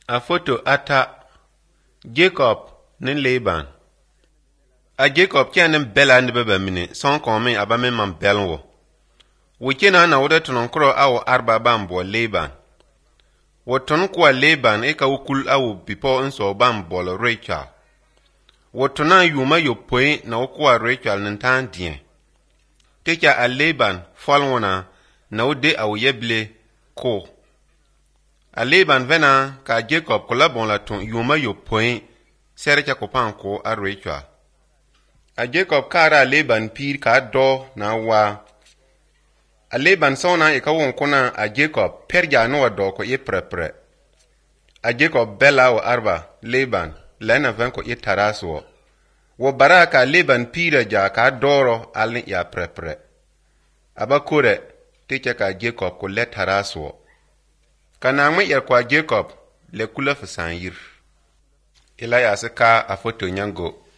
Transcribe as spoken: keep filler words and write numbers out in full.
A foto ata Jacob ni Laban. A Jacob kya nin bela ni baba mini son kon min aba min man bel wo. Wikina na wada tunon kro awo arba ban bo Laban. Woton kwa Laban eka wukul awo bipo inso ban bo Rachel. Wotona yuma yo poe na ukwa Rachel nintan dien. Techa a Laban falwona na ude awo yeble ko. A Laban vena ka Jacob kula bon la ton yuma yo poe sercha kopan ko a Rachel. A Jacob kara Laban pir ka do na wa. A Laban sona e ka won kona a Jacob perja no do ko e prepre. A Jacob bela o arba Laban lena ven ko e taraso. Wo baraka Laban pira ja ka doro alin ya prepre. Aba kore teche ka Jacob ko le taraso. Kana ngwe ya kwa Jacob le kula fasan yir. Ila ya se ka a foto nyango.